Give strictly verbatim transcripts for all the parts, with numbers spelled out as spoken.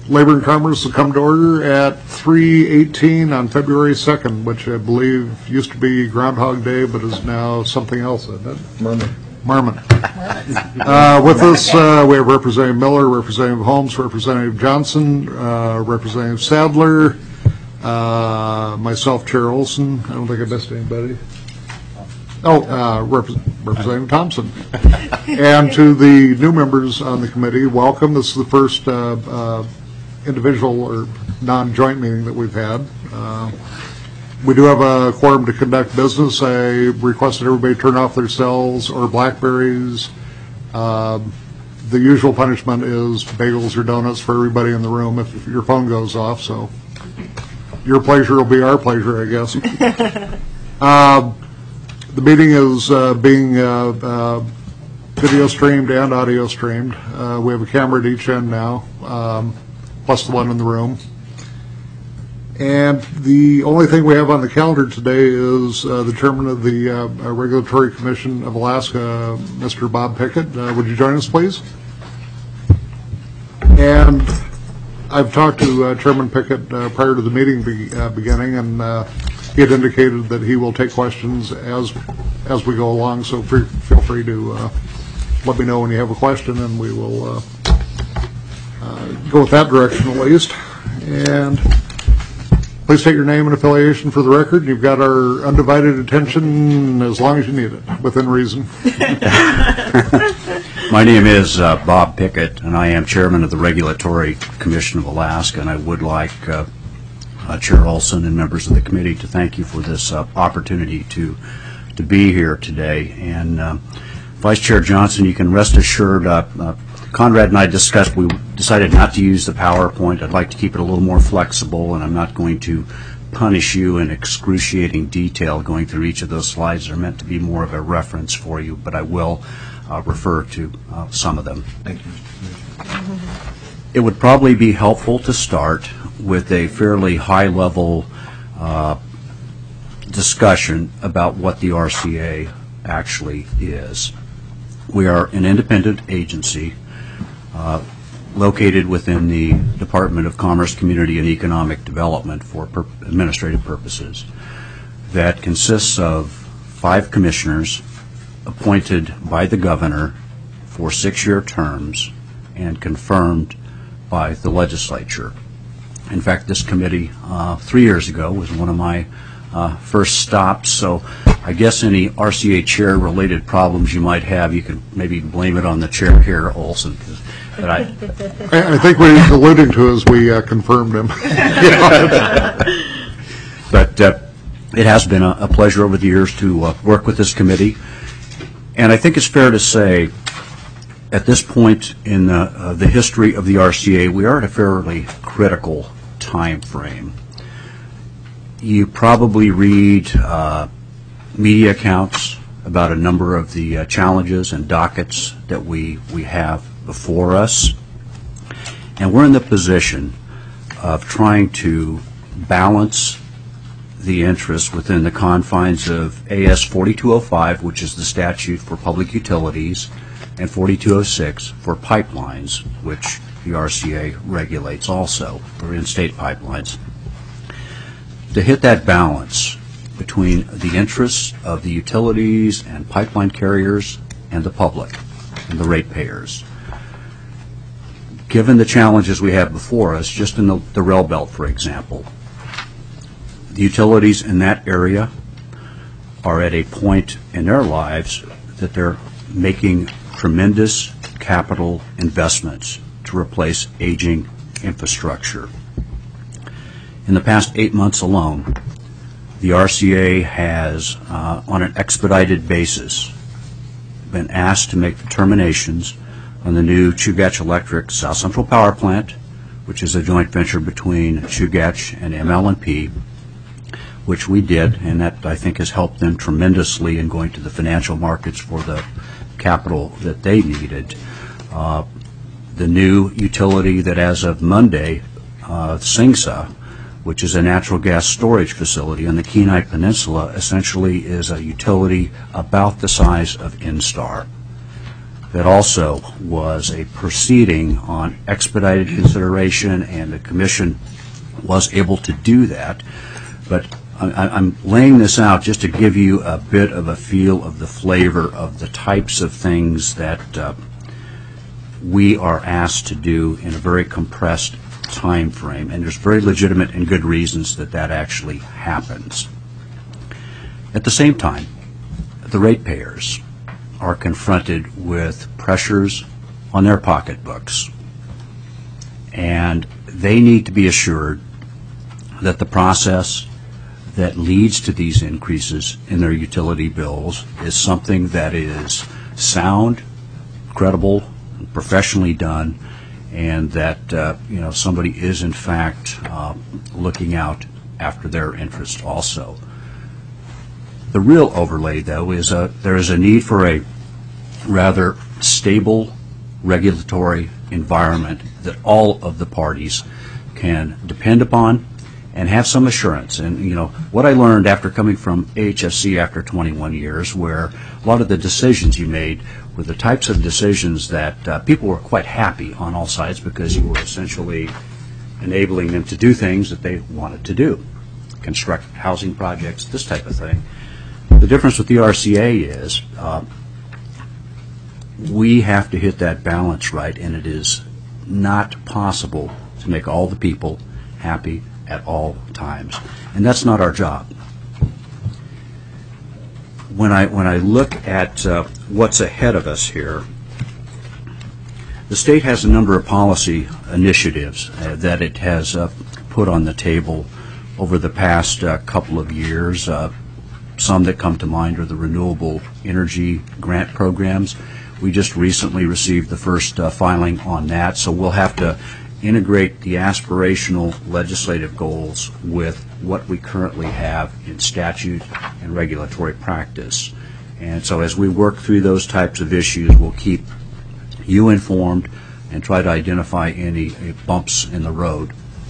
Labor and Commerce will come to order at three eighteen on February second, which I believe used to be Groundhog Day, but is now something else, isn't it? Merman. Merman. Uh, with us, uh, we have Representative Miller, Representative Holmes, Representative Johnson, uh, Representative Sadler, uh, myself, Chair Olson. I don't think I missed anybody. Oh, uh, Rep Representative Thompson. And to the new members on the committee, welcome. This is the first uh, uh, individual or non-joint meeting that we've had. Uh, we do have a quorum to conduct business. I requested everybody turn off their cells or Blackberries. Uh, the usual punishment is bagels or donuts for everybody in the room if your phone goes off. So your pleasure will be our pleasure, I guess. uh, the meeting is uh, being uh, uh, video streamed and audio streamed. Uh, we have a camera at each end now. Um, plus the one in the room. And the only thing we have on the calendar today is uh, the chairman of the uh, Regulatory Commission of Alaska, Mister Bob Pickett. Uh, would you join us, please? And I've talked to uh, Chairman Pickett uh, prior to the meeting be, uh, beginning, and uh, he had indicated that he will take questions as as we go along, so free, feel free to uh, let me know when you have a question, and we will uh, Uh, go with that direction at least. And please state your name and affiliation for the record. You've got our undivided attention as long as you need it, within reason. My name is uh, Bob Pickett, and I am chairman of the Regulatory Commission of Alaska, and I would like uh, uh, Chair Olson and members of the committee to thank you for this uh, opportunity to to be here today. And uh, Vice Chair Johnson, you can rest assured uh, uh, Conrad and I discussed, we decided not to use the PowerPoint. I'd like to keep it a little more flexible, and I'm not going to punish you in excruciating detail going through each of those slides. They're meant to be more of a reference for you, but I will uh, refer to uh, some of them. Thank you. It would probably be helpful to start with a fairly high-level uh, discussion about what the R C A actually is. We are an independent agency Uh, located within the Department of Commerce, Community, and Economic Development for pur administrative purposes that consists of five commissioners appointed by the governor for six-year terms and confirmed by the legislature. In fact, this committee uh, three years ago was one of my uh, first stops, so I guess any R C A chair-related problems you might have, you can maybe blame it on the chair here, Olson. But I, I think what he's alluding to is we uh, confirmed him. But uh, it has been a, a pleasure over the years to uh, work with this committee. And I think it's fair to say, at this point in the, uh, the history of the R C A, we are at a fairly critical time frame. You probably read uh, media accounts about a number of the uh, challenges and dockets that we, we have before us, and we're in the position of trying to balance the interests within the confines of A S forty-two oh five, which is the statute for public utilities, and forty-two oh six for pipelines, which the R C A regulates also for in-state pipelines. To hit that balance between the interests of the utilities and pipeline carriers and the public and the ratepayers. Given the challenges we have before us, just in the, the rail belt, for example, the utilities in that area are at a point in their lives that they're making tremendous capital investments to replace aging infrastructure. In the past eight months alone, the R C A has, uh, on an expedited basis, been asked to make determinations on the new Chugach Electric South Central Power Plant, which is a joint venture between Chugach and M L and P, which we did, and that I think has helped them tremendously in going to the financial markets for the capital that they needed. Uh, the new utility that as of Monday, uh, SINGSA, which is a natural gas storage facility on the Kenai Peninsula, essentially is a utility about the size of Instar. that also was a proceeding on expedited consideration, and the Commission was able to do that. But I, I'm laying this out just to give you a bit of a feel of the flavor of the types of things that uh, we are asked to do in a very compressed time frame, and there's very legitimate and good reasons that that actually happens. At the same time, the ratepayers are confronted with pressures on their pocketbooks, and they need to be assured that the process that leads to these increases in their utility bills is something that is sound, credible, and professionally done, and that uh, you know somebody is in fact uh, looking out after their interest also. The real overlay, though, is a, there is a need for a rather stable regulatory environment that all of the parties can depend upon and have some assurance. And, you know, what I learned after coming from A H S C after twenty-one years, where a lot of the decisions you made were the types of decisions that uh, people were quite happy on all sides because you were essentially enabling them to do things that they wanted to do, construct housing projects, this type of thing. The difference with the R C A is uh, we have to hit that balance right, and it is not possible to make all the people happy at all times, and that's not our job. When I when I look at uh, what's ahead of us here, the state has a number of policy initiatives uh, that it has uh, put on the table over the past uh, couple of years. Uh, some that come to mind are the renewable energy grant programs. We just recently received the first uh, filing on that, so we'll have to integrate the aspirational legislative goals with what we currently have in statute and regulatory practice. And so as we work through those types of issues, we'll keep you informed and try to identify any uh, bumps in the road.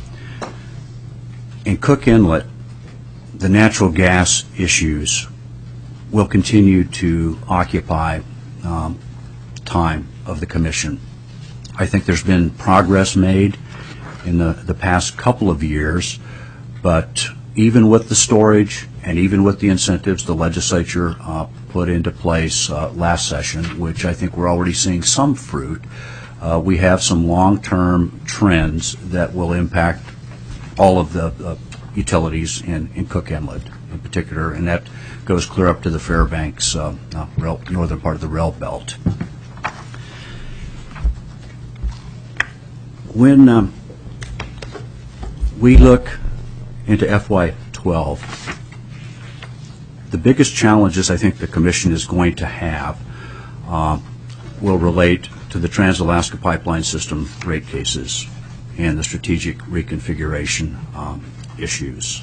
In Cook Inlet, the natural gas issues will continue to occupy um, time of the Commission. I think there's been progress made in the, the past couple of years, but even with the storage and even with the incentives the legislature uh, put into place uh, last session, which I think we're already seeing some fruit, uh, we have some long-term trends that will impact all of the uh, utilities in, in Cook Inlet in particular, and that goes clear up to the Fairbanks uh, uh, rail, northern part of the rail belt. When um, we look into F Y twelve, the biggest challenges I think the Commission is going to have uh, will relate to the Trans-Alaska Pipeline System rate cases and the strategic reconfiguration um, issues.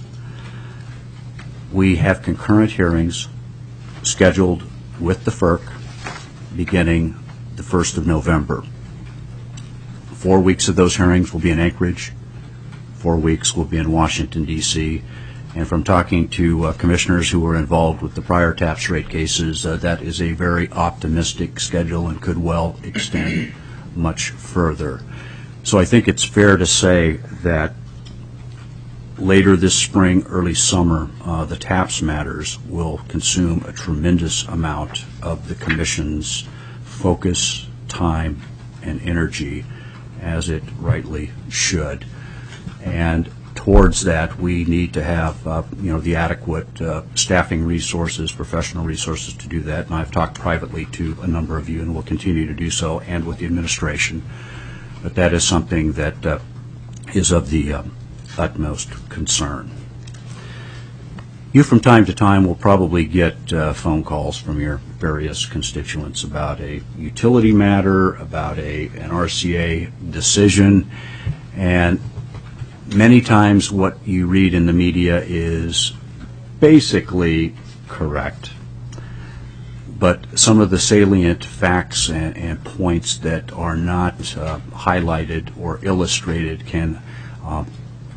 We have concurrent hearings scheduled with the F E R C beginning the first of November. Four weeks of those hearings will be in Anchorage. Four weeks will be in Washington, D C And from talking to uh, commissioners who were involved with the prior TAPS rate cases, uh, that is a very optimistic schedule and could well extend much further. So I think it's fair to say that later this spring, early summer, uh, the TAPS matters will consume a tremendous amount of the Commission's focus, time, and energy, as it rightly should. And towards that, we need to have uh, you know, the adequate uh, staffing resources, professional resources to do that. And I've talked privately to a number of you and will continue to do so, and with the administration. But that is something that uh, is of the uh, utmost concern. You from time to time will probably get uh, phone calls from your various constituents about a utility matter, about a an R C A decision, and many times what you read in the media is basically correct. But some of the salient facts and, and points that are not uh, highlighted or illustrated can uh,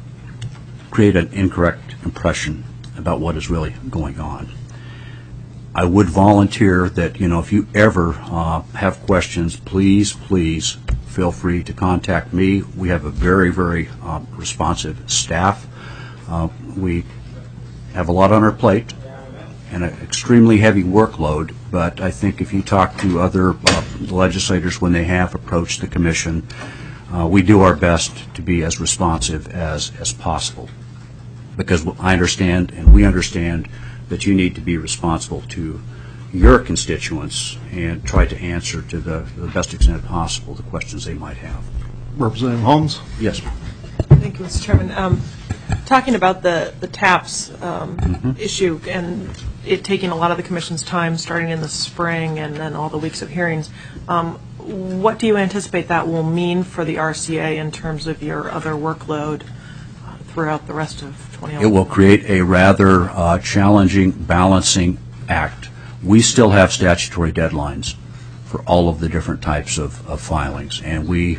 create an incorrect impression about what is really going on. I would volunteer that, you know, if you ever uh, have questions, please, please feel free to contact me. We have a very, very uh, responsive staff. Uh, we have a lot on our plate and an extremely heavy workload, but I think if you talk to other uh, legislators when they have approached the commission, uh, we do our best to be as responsive as, as possible. Because I understand and we understand that you need to be responsible to your constituents and try to answer to the, the best extent possible the questions they might have. Representative Holmes? Yes. Thank you, Mister Chairman. Um, talking about the, the TAPS um, Mm-hmm. issue and it taking a lot of the Commission's time starting in the spring and then all the weeks of hearings, um, what do you anticipate that will mean for the R C A in terms of your other workload uh, throughout the rest of twenty eleven? It will create a rather uh, challenging balancing act. We still have statutory deadlines for all of the different types of, of filings, and we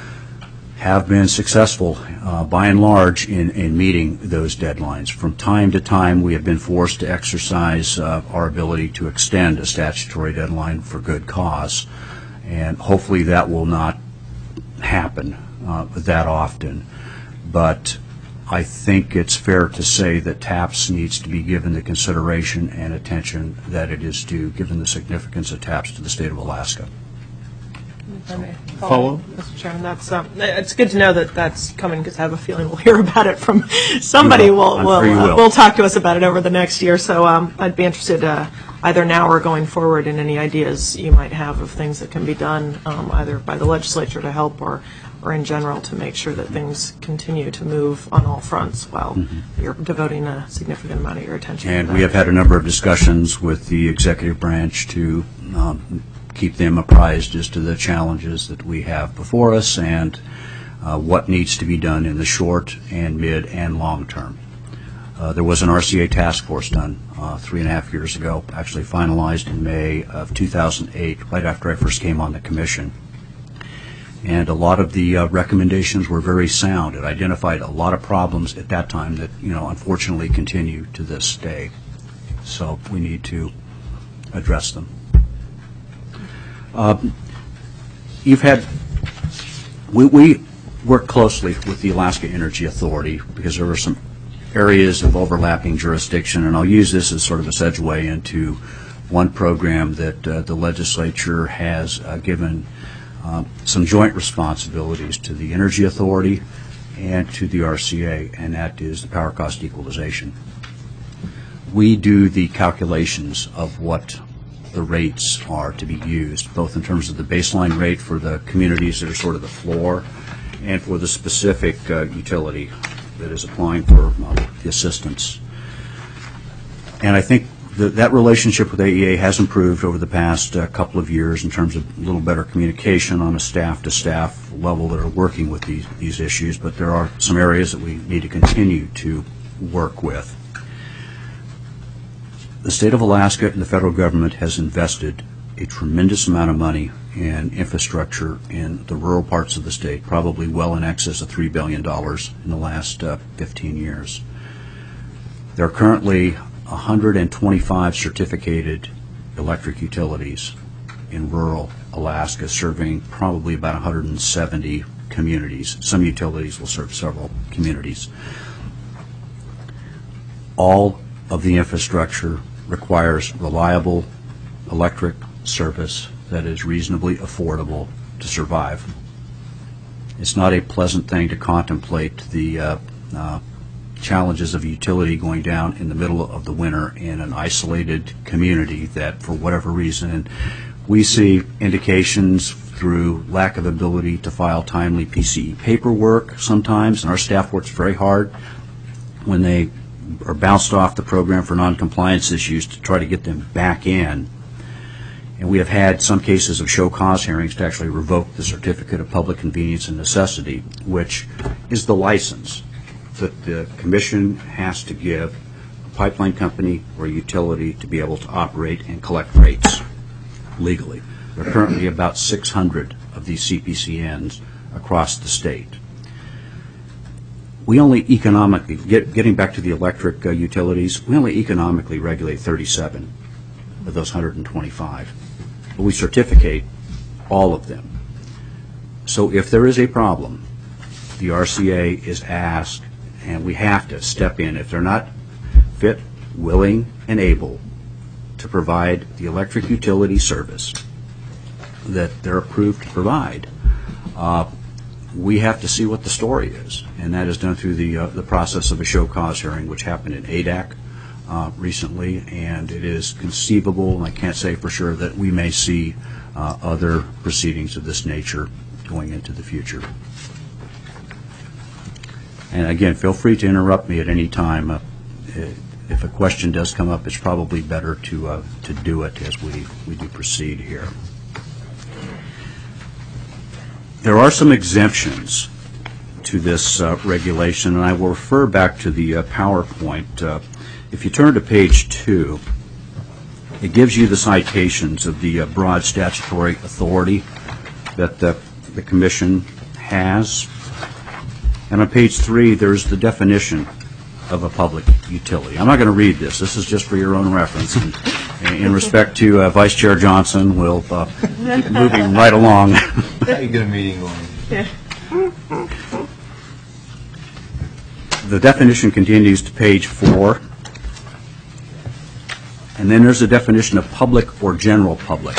have been successful uh, by and large in, in meeting those deadlines. From time to time, we have been forced to exercise uh, our ability to extend a statutory deadline for good cause, and hopefully that will not happen uh, that often. But I think it's fair to say that TAPS needs to be given the consideration and attention that it is due, given the significance of TAPS to the state of Alaska. If I may Follow? Mister Chairman, that's um, it's good to know that that's coming because I have a feeling we'll hear about it from somebody. You will. will I'm will, sure you uh, will. will talk to us about it over the next year. So um, I'd be interested uh, either now or going forward in any ideas you might have of things that can be done um, either by the legislature to help or or in general to make sure that things continue to move on all fronts while mm-hmm. you're devoting a significant amount of your attention And to that. we have had a number of discussions with the executive branch to um, keep them apprised as to the challenges that we have before us and uh, what needs to be done in the short and mid and long term. Uh, there was an R C A task force done uh, three and a half years ago, actually finalized in May of two thousand eight, right after I first came on the commission. And a lot of the uh, recommendations were very sound. It identified a lot of problems at that time that, you know, unfortunately continue to this day. So we need to address them. Uh, you've had, we, we work closely with the Alaska Energy Authority because there were some areas of overlapping jurisdiction, and I'll use this as sort of a segue into one program that uh, the legislature has uh, given Uh, some joint responsibilities to the Energy Authority and to the R C A, and that is the power cost equalization. We do the calculations of what the rates are to be used, both in terms of the baseline rate for the communities that are sort of the floor and for the specific uh, utility that is applying for uh, the assistance. And I think The, that relationship with A E A has improved over the past uh, couple of years in terms of a little better communication on a staff-to-staff level that are working with these, these issues, but there are some areas that we need to continue to work with. The state of Alaska and the federal government has invested a tremendous amount of money in infrastructure in the rural parts of the state, probably well in excess of three billion dollars in the last uh, fifteen years. There are currently one hundred twenty-five certificated electric utilities in rural Alaska, serving probably about one hundred seventy communities. Some utilities will serve several communities. All of the infrastructure requires reliable electric service that is reasonably affordable to survive. It's not a pleasant thing to contemplate the uh, uh, challenges of utility going down in the middle of the winter in an isolated community that, for whatever reason, and we see indications through lack of ability to file timely P C E paperwork sometimes, and our staff works very hard when they are bounced off the program for noncompliance issues to try to get them back in. And we have had some cases of show cause hearings to actually revoke the Certificate of Public Convenience and Necessity, which is the license that the commission has to give a pipeline company or a utility to be able to operate and collect rates legally. There are currently about six hundred of these C P C Ns across the state. We only economically, get, getting back to the electric uh, utilities, we only economically regulate thirty-seven of those one hundred twenty-five. But we certificate all of them. So if there is a problem, the R C A is asked, and we have to step in. If they're not fit, willing, and able to provide the electric utility service that they're approved to provide, uh, we have to see what the story is. And that is done through the, uh, the process of a show cause hearing, which happened in A D A C uh, recently, and it is conceivable, and I can't say for sure, that we may see uh, other proceedings of this nature going into the future. And again, feel free to interrupt me at any time. Uh, if a question does come up, it's probably better to uh, to do it as we, we do proceed here. There are some exemptions to this uh, regulation, and I will refer back to the uh, PowerPoint. Uh, if you turn to page two, it gives you the citations of the uh, broad statutory authority that the, the Commission has. And on page three, there's the definition of a public utility. I'm not going to read this. This is just for your own reference. And in respect to uh, Vice Chair Johnson, we'll uh, keep moving right along. How you get a meeting going? Yeah. The definition continues to page four. And then there's a definition of public or general public.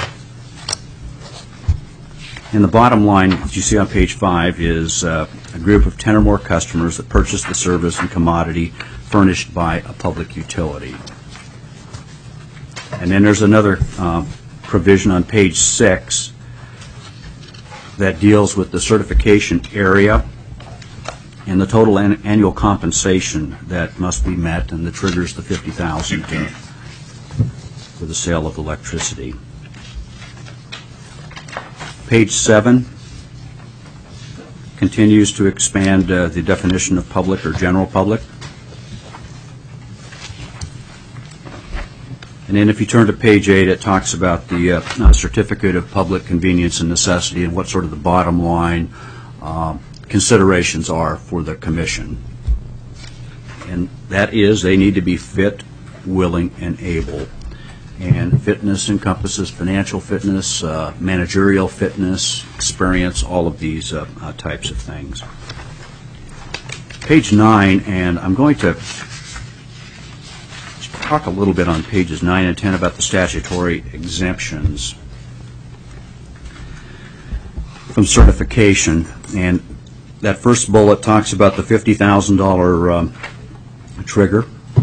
And the bottom line, as you see on page five, is uh, a group of ten or more customers that purchase the service and commodity furnished by a public utility. And then there's another uh, provision on page six that deals with the certification area and the total an annual compensation that must be met, and that triggers the fifty thousand dollars for the sale of electricity. Page seven continues to expand uh, the definition of public or general public. And then if you turn to page eight, it talks about the uh, uh, certificate of public convenience and necessity and what sort of the bottom line uh, considerations are for the Commission. And that is, they need to be fit, willing, and able. And fitness encompasses financial fitness, uh, managerial fitness, experience, all of these uh, uh, types of things. Page nine, and I'm going to talk a little bit on pages nine and ten about the statutory exemptions from certification. And that first bullet talks about the fifty thousand dollars um, trigger,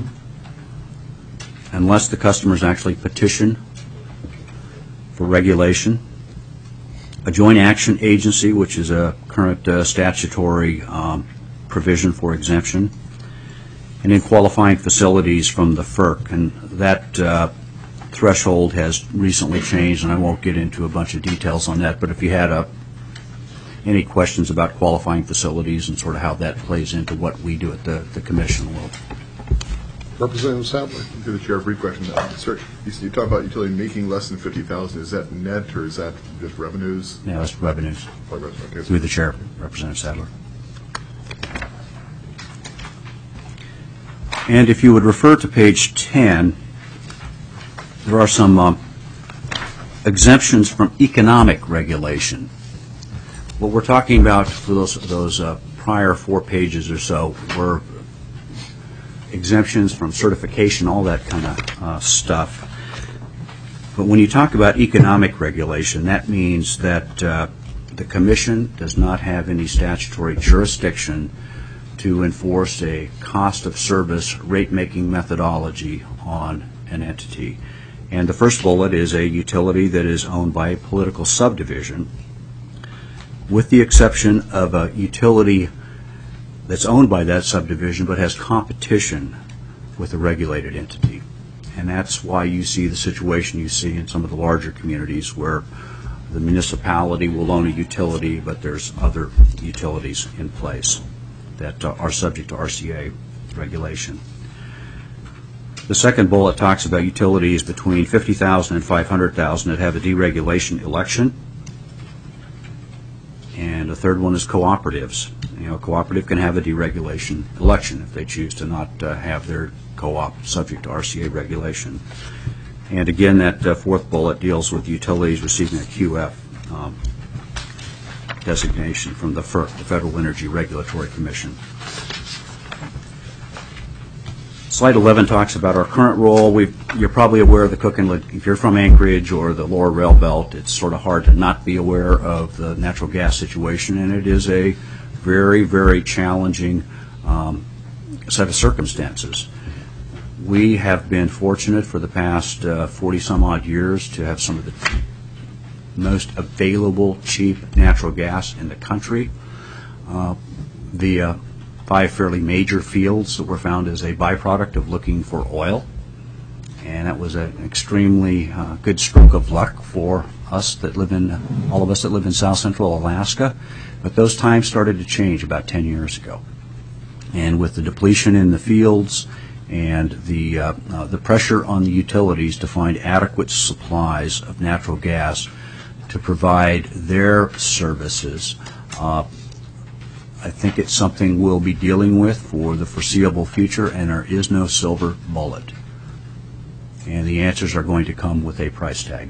unless the customers actually petition for regulation. A joint action agency, which is a current uh, statutory um, provision for exemption, and then qualifying facilities from the F E R C. And that uh, threshold has recently changed, and I won't get into a bunch of details on that, but if you had a, any questions about qualifying facilities and sort of how that plays into what we do at the, the Commission, will. Representative Sadler. To the chair, a brief question. Uh, sir, you, you talk about utility making less than fifty thousand. Is that net or is that just revenues? Yeah, that's revenues. Oh, right, okay. Through the chair, Representative Sadler. And if you would refer to page ten, there are some um, exemptions from economic regulation. What we're talking about for those, those uh, prior four pages or so were exemptions from certification, all that kind of uh, stuff. But when you talk about economic regulation, that means that uh, the Commission does not have any statutory jurisdiction to enforce a cost of service rate-making methodology on an entity. And the first bullet is a utility that is owned by a political subdivision, with the exception of a utility that's owned by that subdivision but has competition with a regulated entity. And that's why you see the situation you see in some of the larger communities where the municipality will own a utility, but there's other utilities in place that uh, are subject to R C A regulation. The second bullet talks about utilities between fifty thousand and five hundred thousand that have a deregulation election. And the third one is cooperatives. You know, a cooperative can have a deregulation election if they choose to not uh, have their co-op subject to R C A regulation. And again, that uh, fourth bullet deals with utilities receiving a Q F um, designation from the FERC, the Federal Energy Regulatory Commission. Slide eleven talks about our current role. We've, you're probably aware of the Cook Inlet. If you're from Anchorage or the lower rail belt, it's sort of hard to not be aware of the natural gas situation, and it is a very, very challenging um, set of circumstances. We have been fortunate for the past uh, forty some odd years to have some of the most available cheap natural gas in the country uh, via five fairly major fields that were found as a byproduct of looking for oil. And that was an extremely uh, good stroke of luck for us that live in, all of us that live in South Central Alaska. But those times started to change about ten years ago. And with the depletion in the fields and the uh, uh, the pressure on the utilities to find adequate supplies of natural gas to provide their services, uh, I think it's something we'll be dealing with for the foreseeable future, and there is no silver bullet. And the answers are going to come with a price tag.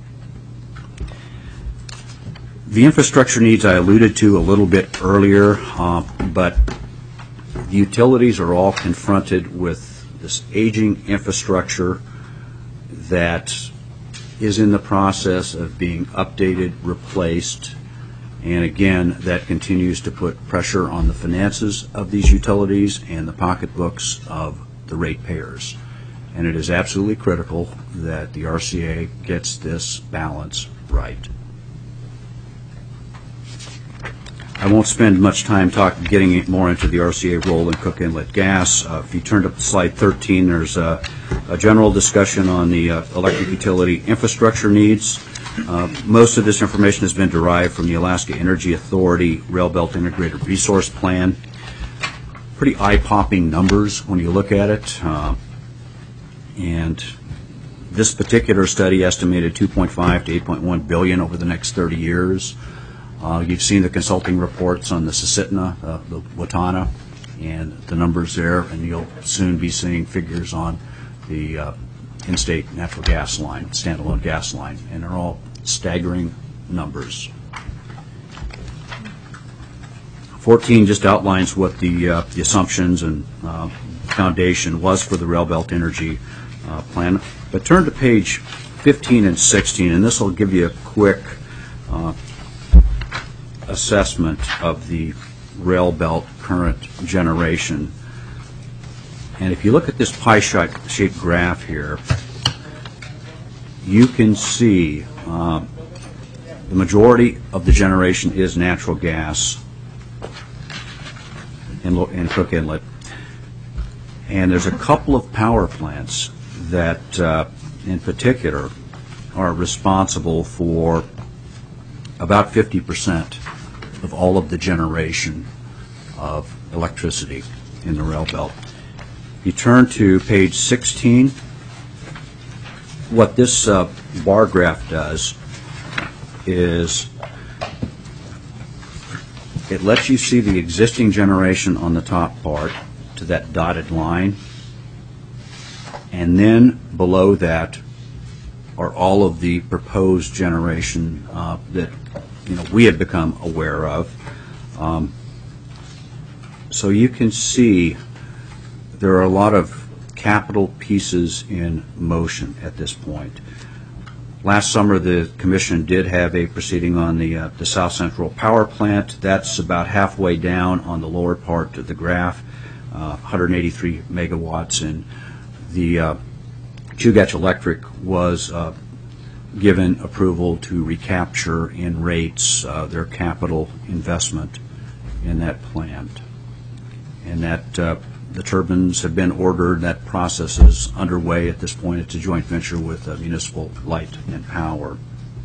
The infrastructure needs I alluded to a little bit earlier, uh, but the utilities are all confronted with this aging infrastructure that is in the process of being updated, replaced, and again, that continues to put pressure on the finances of these utilities and the pocketbooks of the ratepayers. And it is absolutely critical that the R C A gets this balance right. I won't spend much time talking, getting more into the R C A role in Cook Inlet gas. Uh, if you turn to slide thirteen, there's a, a general discussion on the uh, electric utility infrastructure needs. Uh, most of this information has been derived from the Alaska Energy Authority Rail Belt Integrated Resource Plan. Pretty eye-popping numbers when you look at it. Uh, and this particular study estimated two point five to eight point one billion over the next thirty years. Uh, you've seen the consulting reports on the Susitna, uh, the Watana, and the numbers there, and you'll soon be seeing figures on the uh, in-state natural gas line, standalone gas line, and they're all staggering numbers. fourteen just outlines what the, uh, the assumptions and uh, foundation was for the Rail Belt Energy uh, Plan. But turn to page fifteen and sixteen, and this will give you a quick uh, assessment of the rail belt current generation. And if you look at this pie-shaped graph here, you can see uh, the majority of the generation is natural gas in, in Cook Inlet. And there's a couple of power plants that, uh, in particular, are responsible for about fifty percent of all of the generation of electricity in the rail belt. You turn to page sixteen. What this uh, bar graph does is it lets you see the existing generation on the top part to that dotted line, and then below that are all of the proposed generation uh, that you know we have become aware of. Um, so you can see there are a lot of capital pieces in motion at this point. Last summer, the Commission did have a proceeding on the, uh, the South Central Power Plant. That's about halfway down on the lower part of the graph, uh, one hundred eighty-three megawatts. And the uh, Chugach Electric was uh, given approval to recapture in rates uh, their capital investment in that plant. And that uh, the turbines have been ordered. That process is underway at this point. It's a joint venture with uh, Municipal Light and Power.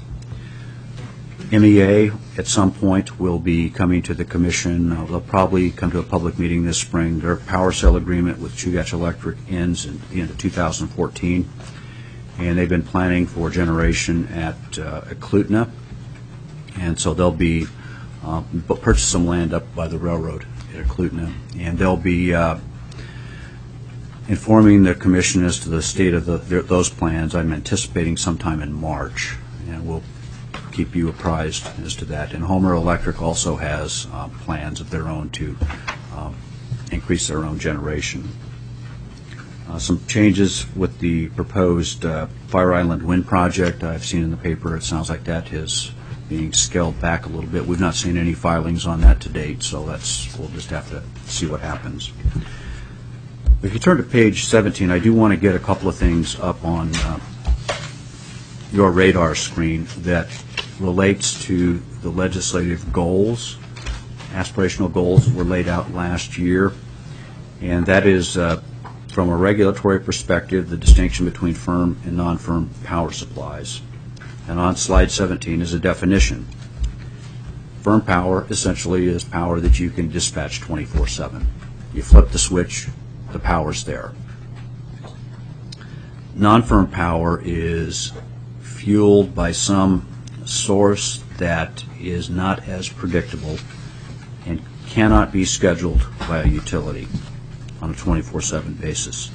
M E A at some point will be coming to the Commission. Uh, they'll probably come to a public meeting this spring. Their power sale agreement with Chugach Electric ends in the end of two thousand fourteen, and they've been planning for generation at uh, Eklutna, and so they'll be uh, purchase some land up by the railroad at Eklutna, and they'll be uh, informing the commission as to the state of the, their, those plans. I'm anticipating sometime in March, and we'll keep you apprised as to that. And Homer Electric also has uh, plans of their own to um, increase their own generation. Uh, some changes with the proposed uh, Fire Island Wind Project. I've seen in the paper it sounds like that is being scaled back a little bit. We've not seen any filings on that to date, so that's we'll just have to see what happens. If you turn to page seventeen, I do want to get a couple of things up on uh, your radar screen that relates to the legislative goals. Aspirational goals were laid out last year, and that is, uh, from a regulatory perspective, the distinction between firm and non-firm power supplies. And on slide seventeen is a definition. Firm power essentially is power that you can dispatch twenty-four seven. You flip the switch, the power's there. Non-firm power is fueled by some source that is not as predictable and cannot be scheduled by a utility on a twenty-four seven basis.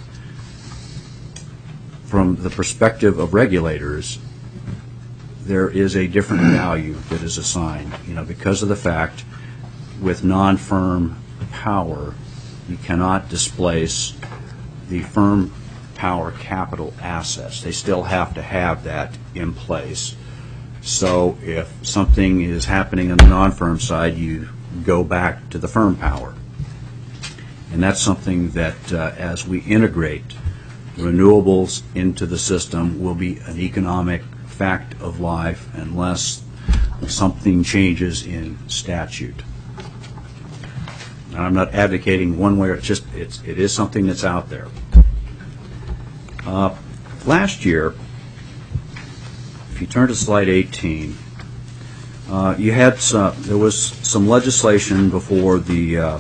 From the perspective of regulators, there is a different value that is assigned, you know, because of the fact with non-firm power, you cannot displace the firm power capital assets. They still have to have that in place. So if something is happening on the non-firm side, you go back to the firm power. And that's something that uh, as we integrate renewables into the system will be an economic fact of life unless something changes in statute. And I'm not advocating one way or it's just it's it is something that's out there. Uh, last year, if you turn to slide eighteen, uh, you had some, there was some legislation before the uh,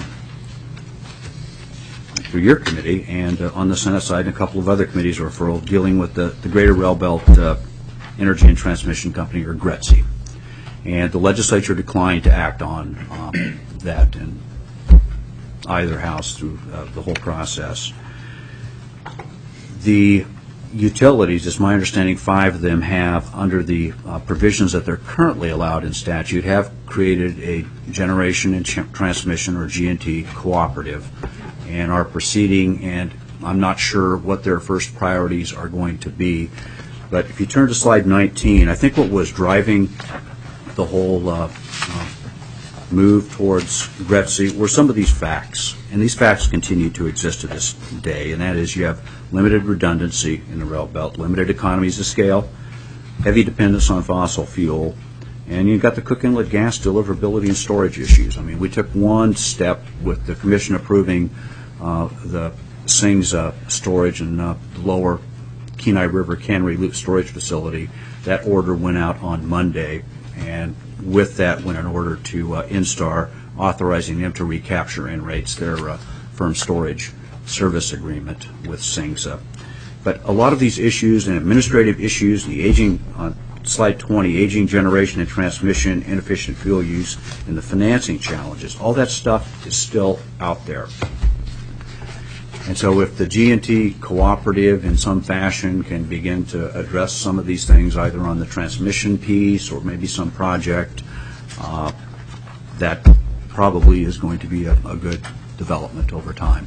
for your committee and uh, on the Senate side and a couple of other committees referral dealing with the, the Greater Rail Belt uh, Energy and Transmission Company, or GRETC. And the legislature declined to act on um, that in either house through uh, the whole process. The utilities, it's my understanding, five of them have, under the uh, provisions that they're currently allowed in statute, have created a generation and ch- transmission, or G and T, cooperative and are proceeding, and I'm not sure what their first priorities are going to be. But if you turn to slide nineteen, I think what was driving the whole uh, uh, move towards GRETC were some of these facts, and these facts continue to exist to this day, and that is you have limited redundancy in the rail belt, limited economies of scale, heavy dependence on fossil fuel, and you've got the cook inlet gas deliverability and storage issues. I mean, we took one step with the commission approving uh, the Sings uh, storage and uh, the lower Kenai River Cannery Loop storage facility. That order went out on Monday, and with that went an order to uh, Instar authorizing them to recapture in rates their uh, firm storage service agreement with SINGSA. But a lot of these issues and administrative issues, the aging, on slide twenty, aging generation and transmission, inefficient fuel use, and the financing challenges, all that stuff is still out there. And so if the G and T cooperative in some fashion can begin to address some of these things, either on the transmission piece or maybe some project, uh, that probably is going to be a, a good development over time.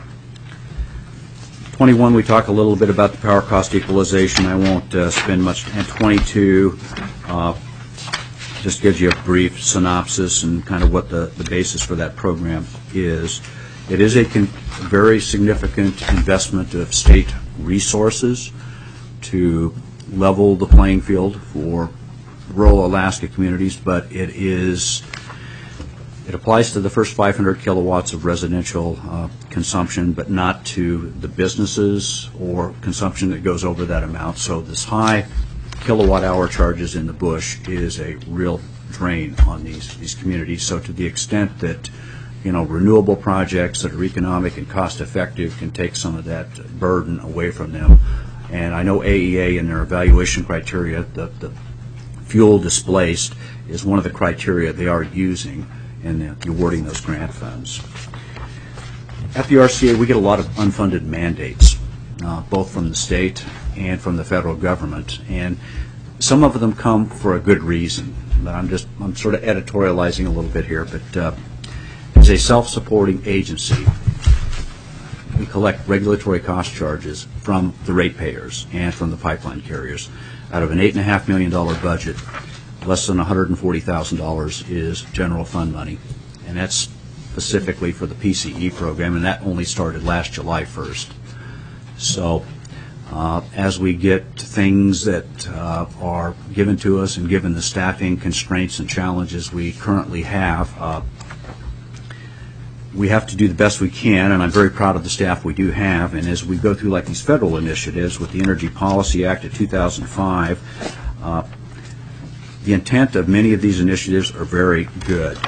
twenty-one, we talk a little bit about the power cost equalization. I won't uh, spend much. And twenty-two uh, just gives you a brief synopsis and kind of what the, the basis for that program is. It is a con- very significant investment of state resources to level the playing field for rural Alaska communities, but it is it applies to the first five hundred kilowatts of residential uh, consumption, but not to the businesses or consumption that goes over that amount. So this high kilowatt hour charges in the bush is a real drain on these these communities. So to the extent that you know, renewable projects that are economic and cost-effective can take some of that burden away from them. And I know A E A in their evaluation criteria, the, the fuel displaced is one of the criteria they are using in the, awarding those grant funds. at the R C A, we get a lot of unfunded mandates, uh, both from the state and from the federal government, and some of them come for a good reason. But I'm just I'm sort of editorializing a little bit here. But uh, as a self-supporting agency, we collect regulatory cost charges from the ratepayers and from the pipeline carriers. Out of an eight and a half million dollar budget, less than one hundred forty thousand dollars is general fund money, and that's specifically for the P C E program, and that only started last July first. So uh, as we get things that uh, are given to us, and given the staffing constraints and challenges we currently have, uh, we have to do the best we can, and I'm very proud of the staff we do have. And as we go through like these federal initiatives with the Energy Policy Act of two thousand five, uh, the intent of many of these initiatives are very good.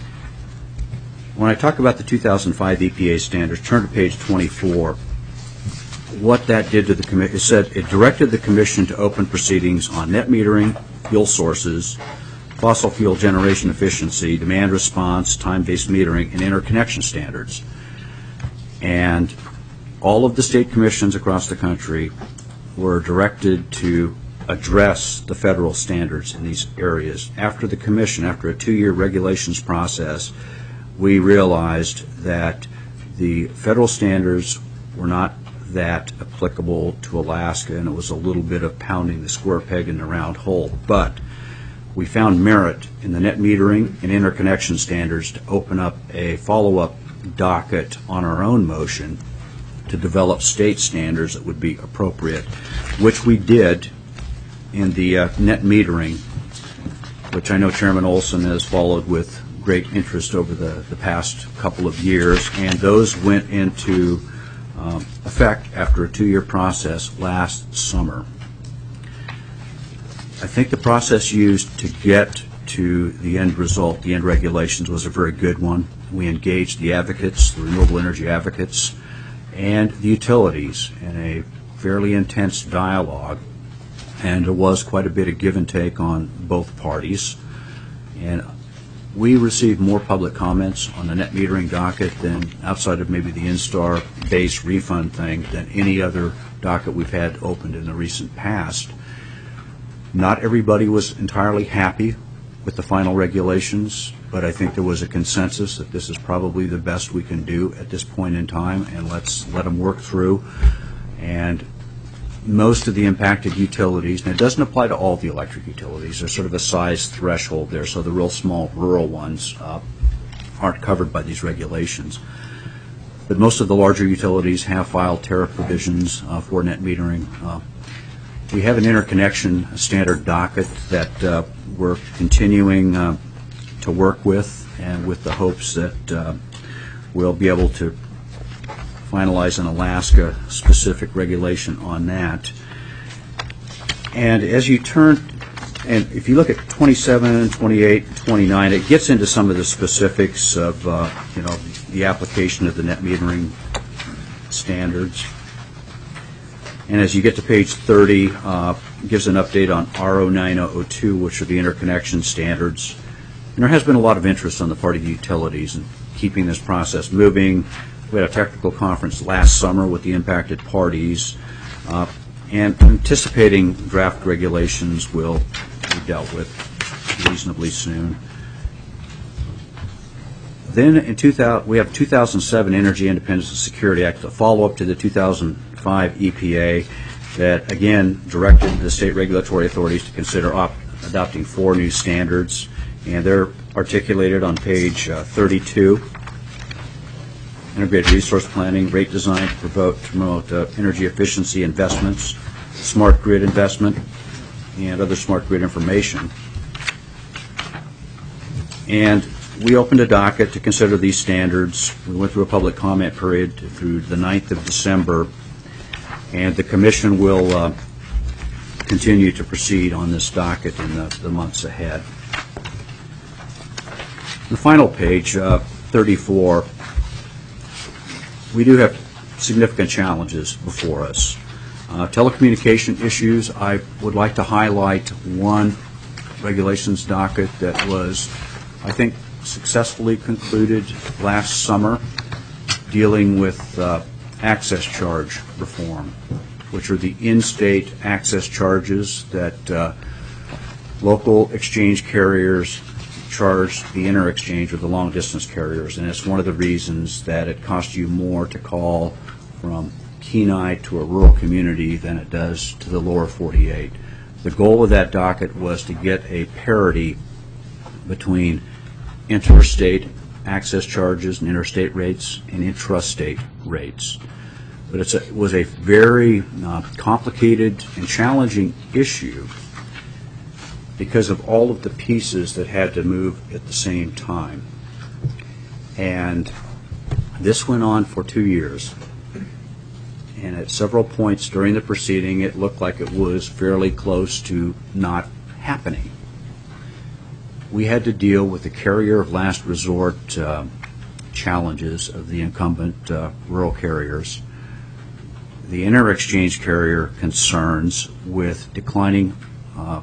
When I talk about the two thousand five E P A standards, turn to page twenty-four. What that did to the commission, it said it directed the commission to open proceedings on net metering, fuel sources, fossil fuel generation efficiency, demand response, time-based metering, and interconnection standards. And all of the state commissions across the country were directed to address the federal standards in these areas. After the commission, after a two-year regulations process, we realized that the federal standards were not that applicable to Alaska, and it was a little bit of pounding the square peg in the round hole. But we found merit in the net metering and interconnection standards to open up a follow-up docket on our own motion to develop state standards that would be appropriate, which we did in the uh, net metering, which I know Chairman Olson has followed with great interest over the, the past couple of years, and those went into um, effect after a two-year process last summer. I think the process used to get to the end result, the end regulations, was a very good one. We engaged the advocates, the renewable energy advocates, and the utilities in a fairly intense dialogue, and there was quite a bit of give and take on both parties. And we received more public comments on the net metering docket than, outside of maybe the Instar base refund thing, than any other docket we've had opened in the recent past. Not everybody was entirely happy with the final regulations, but I think there was a consensus that this is probably the best we can do at this point in time, and let's let them work through. And most of the impacted utilities, and it doesn't apply to all the electric utilities, there's sort of a size threshold there, so the real small rural ones uh, aren't covered by these regulations. But most of the larger utilities have filed tariff provisions uh, for net metering. Uh, we have an interconnection standard docket that uh, we're continuing uh, to work with, and with the hopes that uh, we'll be able to finalize an Alaska specific regulation on that. And as you turn, and if you look at twenty-seven, twenty-eight, twenty-nine, it gets into some of the specifics of uh, you know, the application of the net metering standards. And as you get to page thirty, uh, it gives an update on R O nine oh oh two, which are the interconnection standards. And there has been a lot of interest on the part of the utilities in keeping this process moving. We had a technical conference last summer with the impacted parties, uh, and anticipating draft regulations will be dealt with reasonably soon. Then in two thousand, we have two thousand seven Energy Independence and Security Act, a follow-up to the two thousand five E P A that, again, directed the state regulatory authorities to consider op- adopting four new standards, and they're articulated on page uh, thirty-two. Integrated resource planning, rate design to promote, to promote uh, energy efficiency investments, smart grid investment, and other smart grid information. And we opened a docket to consider these standards. We went through a public comment period through the ninth of December, and the Commission will uh, continue to proceed on this docket in the, the months ahead. The final page, uh, thirty-four, we do have significant challenges before us. Uh, telecommunication issues, I would like to highlight one regulations docket that was, I think, successfully concluded last summer. dealing with uh, access charge reform, which are the in-state access charges that uh, local exchange carriers charge the inter-exchange or the long-distance carriers, and it's one of the reasons that it costs you more to call from Kenai to a rural community than it does to the lower forty-eight. The goal of that docket was to get a parity between interstate access charges and interstate rates and intrastate rates. But it's a, it was a very uh, complicated and challenging issue because of all of the pieces that had to move at the same time. And this went on for two years. And at several points during the proceeding, it looked like it was fairly close to not happening. We had to deal with the carrier of last resort uh, challenges of the incumbent uh, rural carriers, the inter-exchange carrier concerns with declining uh,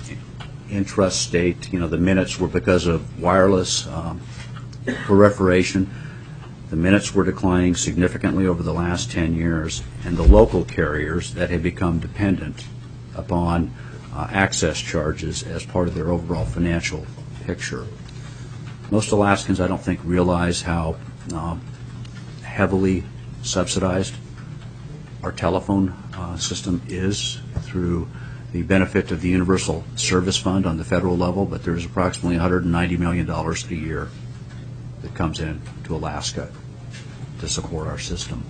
intrastate. You know, the minutes were because of wireless um, proliferation. The minutes were declining significantly over the last ten years, and the local carriers that had become dependent upon uh, access charges as part of their overall financial picture. Most Alaskans, I don't think, realize how uh, heavily subsidized our telephone uh, system is through the benefit of the Universal Service Fund on the federal level, but there's approximately one hundred ninety million dollars a year that comes in to Alaska to support our system.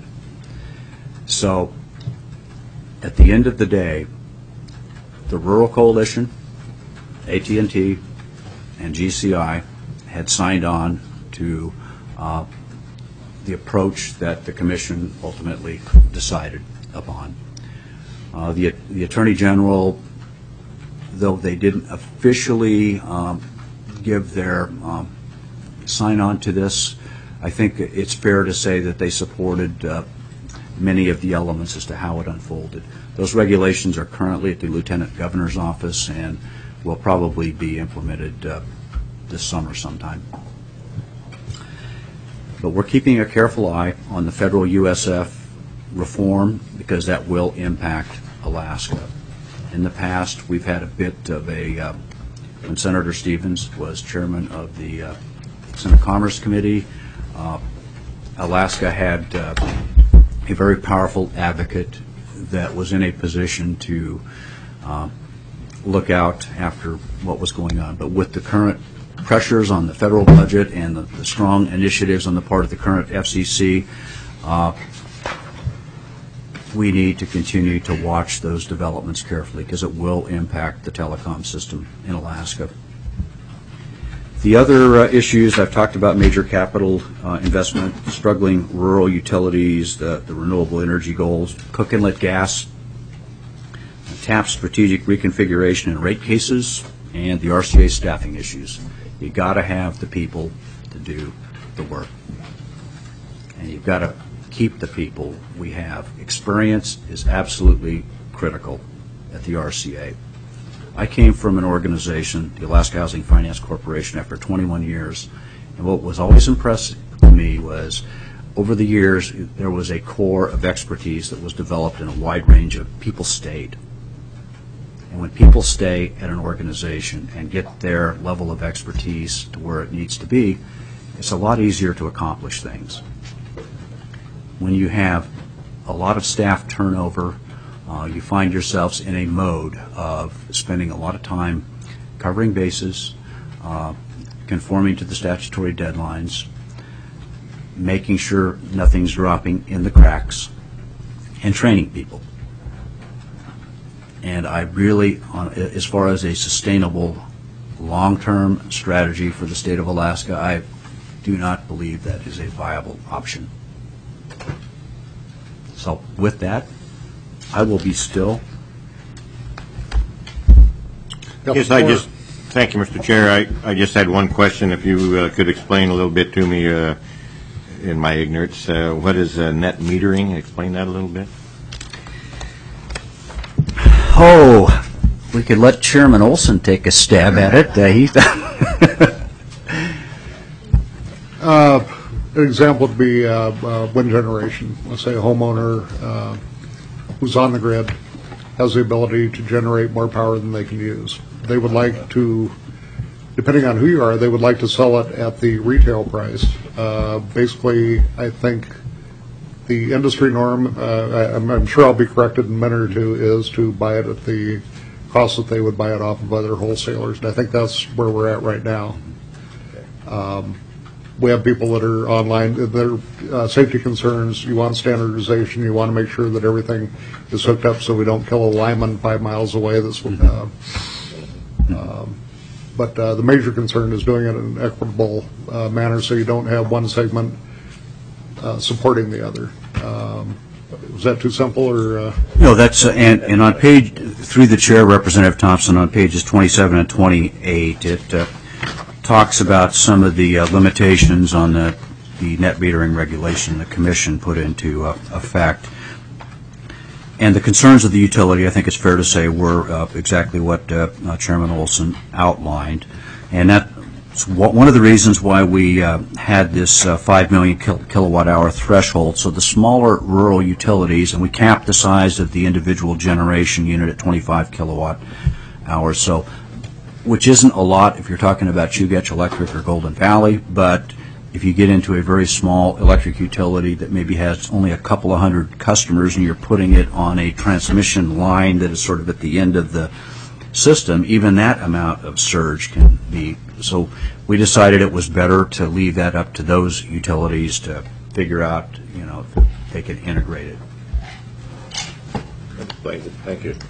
So at the end of the day, the Rural Coalition, A T and T, and G C I had signed on to uh, the approach that the Commission ultimately decided upon. Uh, the, the Attorney General, though they didn't officially um, give their um, sign-on to this, I think it's fair to say that they supported uh, many of the elements as to how it unfolded. Those regulations are currently at the Lieutenant Governor's office and will probably be implemented uh, this summer sometime. But we're keeping a careful eye on the federal U S F reform because that will impact Alaska. In the past, we've had a bit of a, uh, when Senator Stevens was chairman of the uh, Senate Commerce Committee, uh, Alaska had uh, a very powerful advocate that was in a position to uh, look out after what was going on. But with the current pressures on the federal budget and the, the strong initiatives on the part of the current F C C, uh, we need to continue to watch those developments carefully because it will impact the telecom system in Alaska. The other uh, issues I've talked about: major capital uh, investment, struggling rural utilities, the, the renewable energy goals, Cook Inlet gas, T A P strategic reconfiguration and rate cases, and the R C A staffing issues. You got to have the people to do the work, and you've got to keep the people we have. Experience is absolutely critical at the R C A. I came from an organization, the Alaska Housing Finance Corporation, after twenty-one years, and what was always impressive to me was over the years there was a core of expertise that was developed in a wide range of people stayed. And when people stay at an organization and get their level of expertise to where it needs to be, it's a lot easier to accomplish things. When you have a lot of staff turnover, uh, you find yourselves in a mode of spending a lot of time covering bases, uh, conforming to the statutory deadlines, making sure nothing's dropping in the cracks, and training people. And I really, on, as far as a sustainable long-term strategy for the state of Alaska, I do not believe that is a viable option. So with that, I will be still. Yes, I just, thank you, Mister Chair. I, I just had one question. If you uh, could explain a little bit to me uh, in my ignorance, uh, what is uh, net metering? Explain that a little bit. Oh, we could let Chairman Olson take a stab at it. Uh, he Uh, an example would be uh, uh, wind generation. Let's say a homeowner uh, who's on the grid has the ability to generate more power than they can use. They would like to, depending on who you are, they would like to sell it at the retail price. Uh, basically, I think the industry norm, uh, I, I'm, I'm sure I'll be corrected in a minute or two, is to buy it at the cost that they would buy it off of other wholesalers. And I think that's where we're at right now. Um, we have people that are online, that are uh, safety concerns. You want standardization. You want to make sure that everything is hooked up so we don't kill a lineman five miles away. That's uh, um, but uh, the major concern is doing it in an equitable uh, manner so you don't have one segment uh, supporting the other. Um, was that too simple, or? Uh, No, that's, uh, and, and on page, through the chair, Representative Thompson, on pages twenty-seven and twenty-eight, it uh, talks about some of the uh, limitations on the, the net metering regulation the Commission put into uh, effect. And the concerns of the utility, I think it's fair to say, were uh, exactly what uh, uh, Chairman Olson outlined. And that's one of the reasons why we uh, had this uh, five million kil kilowatt hour threshold. So the smaller rural utilities, and we capped the size of the individual generation unit at twenty-five kilowatt hours. So, which isn't a lot if you're talking about Chugach Electric or Golden Valley, but if you get into a very small electric utility that maybe has only a couple of hundred customers and you're putting it on a transmission line that is sort of at the end of the system, even that amount of surge can be. So we decided it was better to leave that up to those utilities to figure out, you know, if they can integrate it. Thank you. Thank you.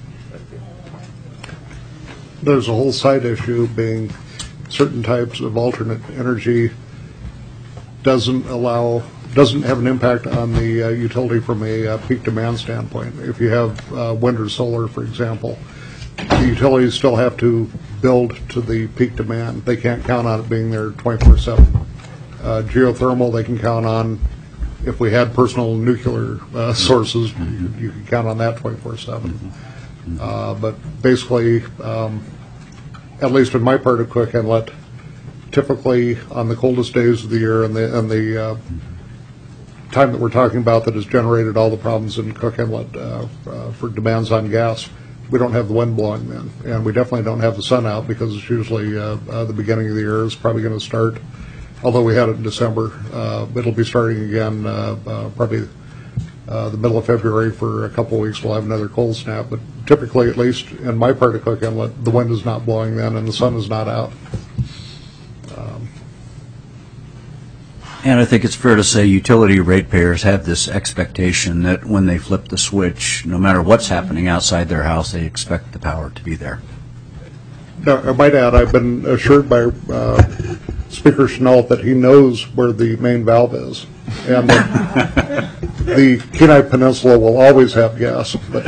There's a whole side issue being certain types of alternate energy doesn't allow, doesn't have an impact on the uh, utility from a uh, peak demand standpoint. If you have uh, wind or solar, for example, the utilities still have to build to the peak demand. They can't count on it being there twenty-four seven. Uh, geothermal, they can count on, if we had personal nuclear uh, sources, you, you can count on that twenty-four seven. Uh, but basically, um, at least in my part of Cook Inlet, typically on the coldest days of the year and the, and the uh, time that we're talking about that has generated all the problems in Cook Inlet uh, uh, for demands on gas, we don't have the wind blowing then. And we definitely don't have the sun out because it's usually uh, uh, the beginning of the year is probably going to start, although we had it in December, uh, it'll be starting again uh, uh, probably Uh, the middle of February. For a couple of weeks we'll have another cold snap, but typically, at least in my part of Cook Inlet, the wind is not blowing then and the sun is not out. Um, And I think it's fair to say utility ratepayers have this expectation that when they flip the switch, no matter what's happening outside their house, they expect the power to be there. now, I might add, I've been assured by uh, Speaker Chenault that he knows where the main valve is, and that the Kenai Peninsula will always have gas. But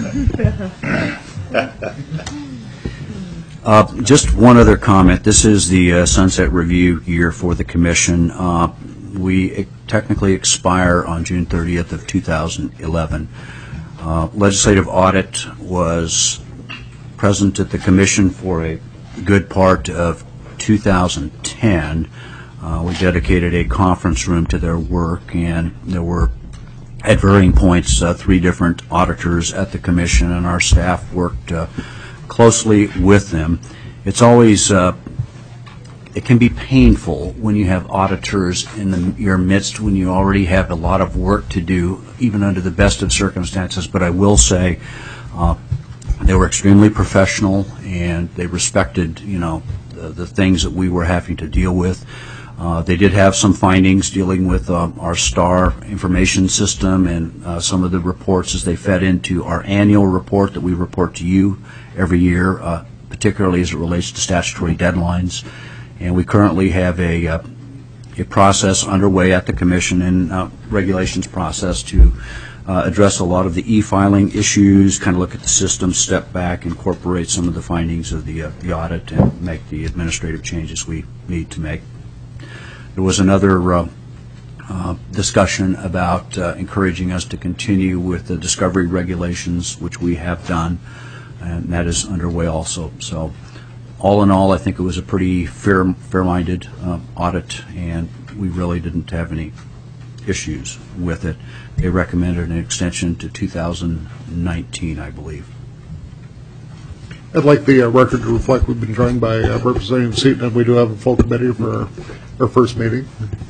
Uh, just one other comment. This is the uh, sunset review year for the Commission. Uh, we technically expire on June thirtieth of two thousand eleven. Uh, legislative audit was present at the Commission for a good part of two thousand ten. Uh, we dedicated a conference room to their work, and there were, at varying points, uh, three different auditors at the Commission, and our staff worked uh, closely with them. It's always, uh, it can be painful when you have auditors in the, your midst when you already have a lot of work to do, even under the best of circumstances. But I will say uh, they were extremely professional, and they respected, you know, the, the things that we were having to deal with. Uh, they did have some findings dealing with uh, our STAR information system and uh, some of the reports as they fed into our annual report that we report to you every year, uh, particularly as it relates to statutory deadlines. And we currently have a, uh, a process underway at the Commission and uh, regulations process to uh, address a lot of the e-filing issues, kind of look at the system, step back, incorporate some of the findings of the, uh, the audit, and make the administrative changes we need to make. There was another uh, uh, discussion about uh, encouraging us to continue with the discovery regulations, which we have done, and that is underway also. So all in all, I think it was a pretty fair, fair-minded uh, audit, and we really didn't have any issues with it. They recommended an extension to two thousand nineteen, I believe. I'd like the uh, record to reflect we've been joined by uh, Representative Seaton, and we do have a full committee for our, our first meeting.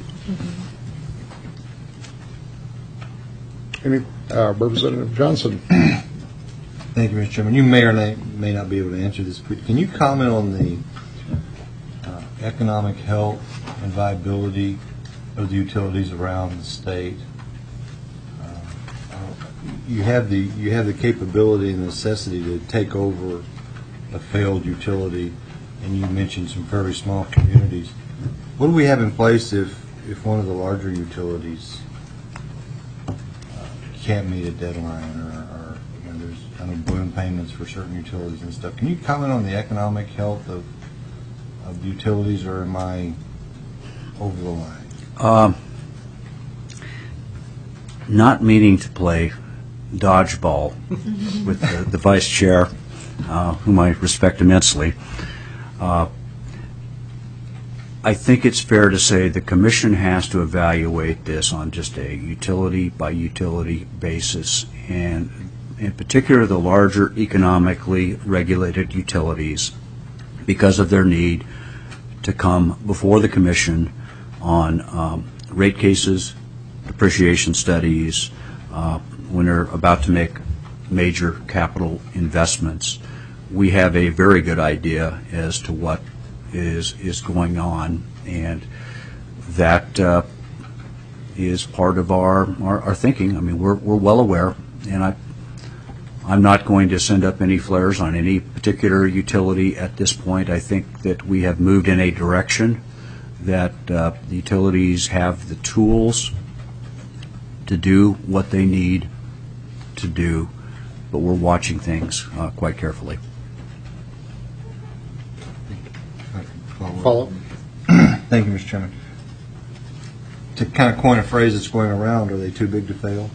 Any, uh, Representative Johnson. Thank you, Mister Chairman. You may or may, may not be able to answer this, but can you comment on the uh, economic health and viability of the utilities around the state? Uh, you have the you have the capability and necessity to take over a failed utility, and you mentioned some very small communities. What do we have in place if if one of the larger utilities uh, can't meet a deadline, or, or you know, there's I know balloon payments for certain utilities and stuff? Can you comment on the economic health of of the utilities, or am I over the line? Um, not meaning to play dodgeball with the, the vice chair, uh, whom I respect immensely. Uh, I think it's fair to say the Commission has to evaluate this on just a utility by utility basis, and in particular the larger economically regulated utilities, because of their need to come before the Commission on um, rate cases, depreciation studies, uh, when they're about to make major capital investments. We have a very good idea as to what is is going on, and that uh, is part of our, our, our thinking. I mean, we're, we're well aware, and I, I'm not going to send up any flares on any particular utility at this point. I think that we have moved in a direction that uh, the utilities have the tools to do what they need to do, but we're watching things uh, quite carefully. Follow. Thank you, Mister Chairman. To kind of coin a phrase that's going around, are they too big to fail?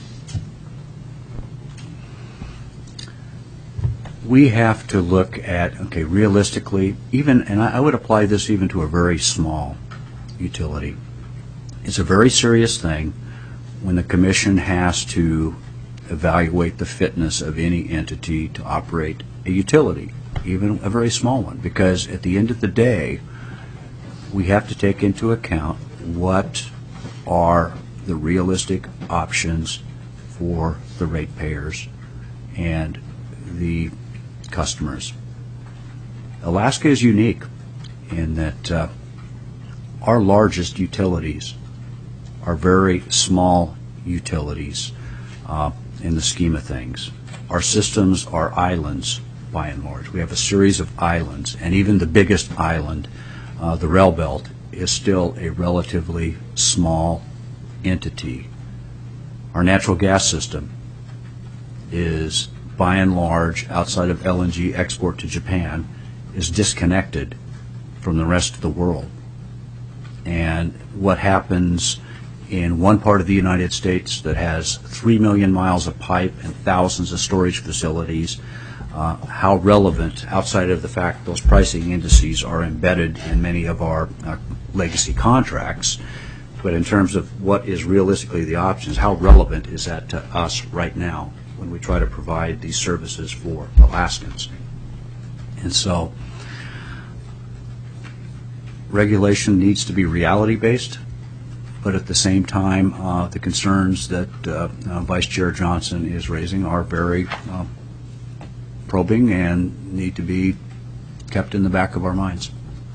We have to look at, okay, realistically, even, and I, I would apply this even to a very small utility. It's a very serious thing when the Commission has to evaluate the fitness of any entity to operate a utility, even a very small one, because at the end of the day, we have to take into account what are the realistic options for the ratepayers and the customers. Alaska is unique in that uh, our largest utilities are very small utilities uh, in the scheme of things. Our systems are islands by and large. We have a series of islands, and even the biggest island, uh, the rail belt, is still a relatively small entity. Our natural gas system is by and large, outside of L N G export to Japan, is disconnected from the rest of the world. And what happens in one part of the United States that has three million miles of pipe and thousands of storage facilities, uh, how relevant, outside of the fact those pricing indices are embedded in many of our uh, legacy contracts, but in terms of what is realistically the options, how relevant is that to us right now when we try to provide these services for Alaskans? And so regulation needs to be reality-based, but at the same time, uh, the concerns that uh, uh, Vice Chair Johnson is raising are very uh, probing and need to be kept in the back of our minds.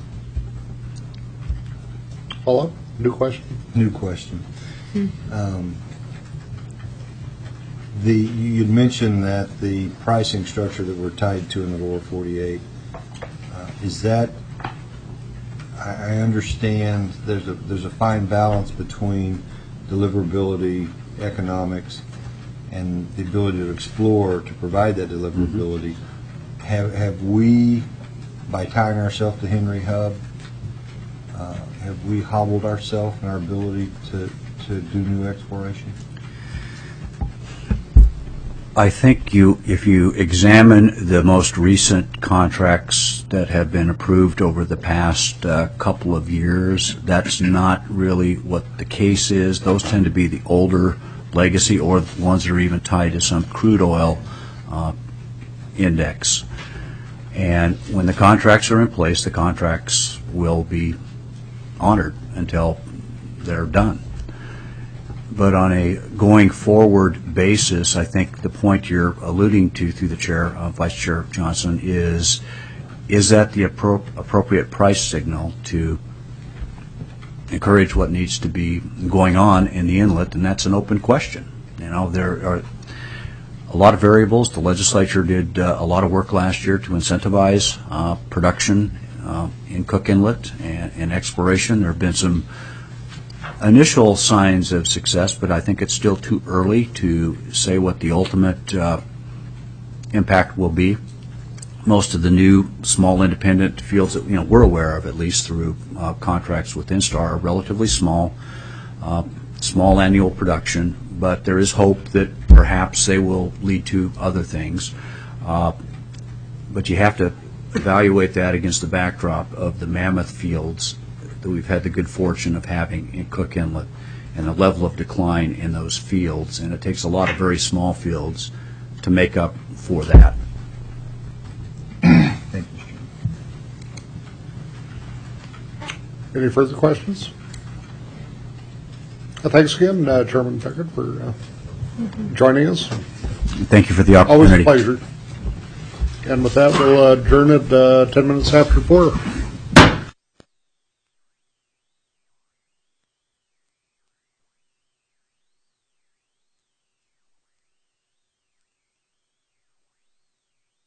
Follow? New question? New question. Um, the you'd mentioned that the pricing structure that we're tied to in the lower forty-eight, uh, is that, I, I understand there's a there's a fine balance between deliverability, economics, and the ability to explore to provide that deliverability. Mm-hmm. Have have we, by tying ourselves to Henry Hub, uh, have we hobbled ourselves in our ability to, to do new exploration? I think you, if you examine the most recent contracts that have been approved over the past uh, couple of years, that's not really what the case is. Those tend to be the older legacy or ones that are even tied to some crude oil uh, index. And when the contracts are in place, the contracts will be honored until they're done. But on a going forward basis, I think the point you're alluding to through the chair, uh, Vice Chair Johnson, is is that the appro appropriate price signal to encourage what needs to be going on in the inlet, and that's an open question. You know, there are a lot of variables. The legislature did uh, a lot of work last year to incentivize uh, production uh, in Cook Inlet and, and exploration. There have been some initial signs of success, but I think it's still too early to say what the ultimate uh, impact will be. Most of the new small independent fields that you know we're aware of, at least through uh, contracts with Instar, are relatively small, uh, small annual production, but there is hope that perhaps they will lead to other things. Uh, but you have to evaluate that against the backdrop of the mammoth fields that we've had the good fortune of having in Cook Inlet and the level of decline in those fields. And it takes a lot of very small fields to make up for that. Thank you, Mister Chairman. Any further questions? Uh, Thanks again, uh, Chairman Pickett, for uh, joining us. Thank you for the Always opportunity. a pleasure. And with that, we'll adjourn at uh, ten minutes after four.